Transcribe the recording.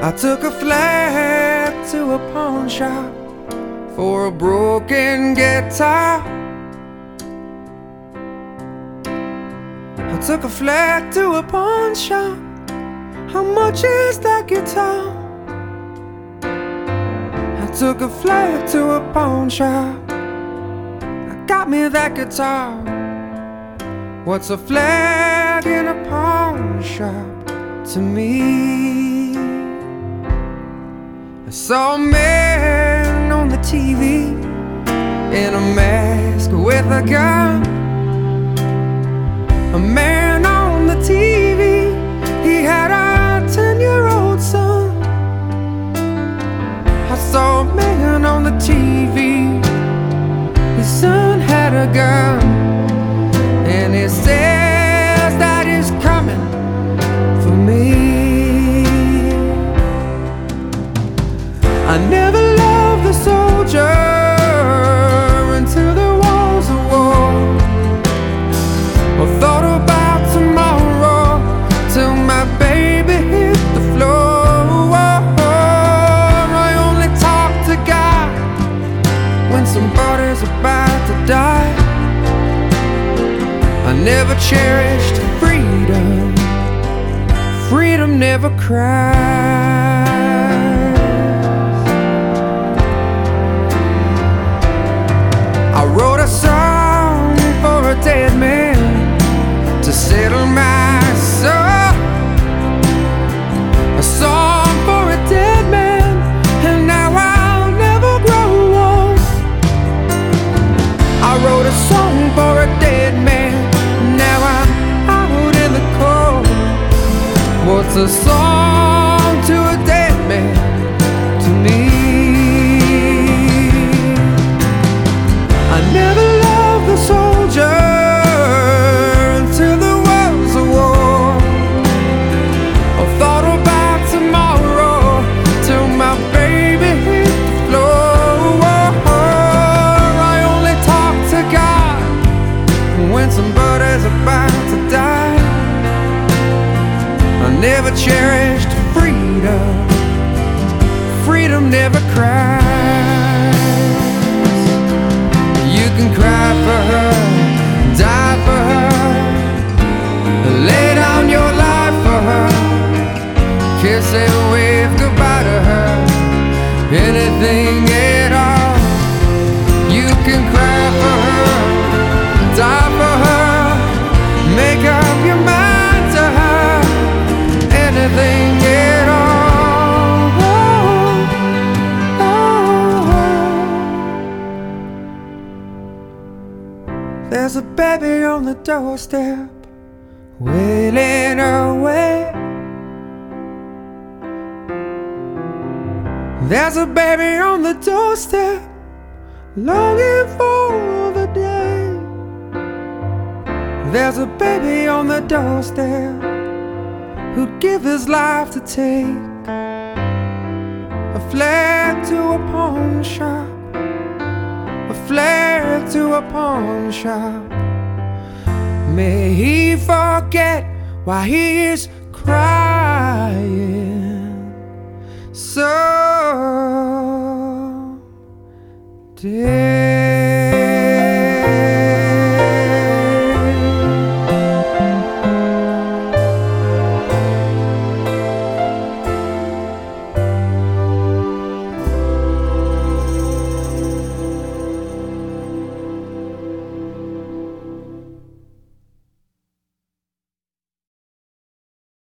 I took a flag to a pawn shop for a broken guitar. I took a flag to a pawn shop. How much is that guitar? I took a flag to a pawn shop. I got me that guitar. What's a flag in a pawn shop to me? I saw a man on the TV in a mask with a gun. A man on the TV, he had a 10-year-old son. I saw a man on the TV, his son had a gun, and he says that he's coming for me. I never loved the soldier until the walls of war, or thought about tomorrow till my baby hit the floor. I only talk to God when somebody's about to die. I never cherished freedom. Freedom never cries. I wrote a song for a dead man to settle my soul. A song for a dead man, and now I'll never grow old. I wrote a song for a dead man, now I'm out in the cold. What's a song to a dead man to me? I never loved the soldier until the was a war, or thought about tomorrow till my baby hit the floor. I only talk to God when somebody's about to die. I never cherished freedom. Freedom never cries. You can cry for her, die for her, lay down your life for her, kiss and wave goodbye to her, anything at all. You can cry for her, die for her, make up your mind to her, anything at all. There's a baby on the doorstep, wailing away. There's a baby on the doorstep, longing for the day. There's a baby on the doorstep who'd give his life to take a flag to a pawn shop, a flag to a pawn shop. May he forget why he is crying so dead.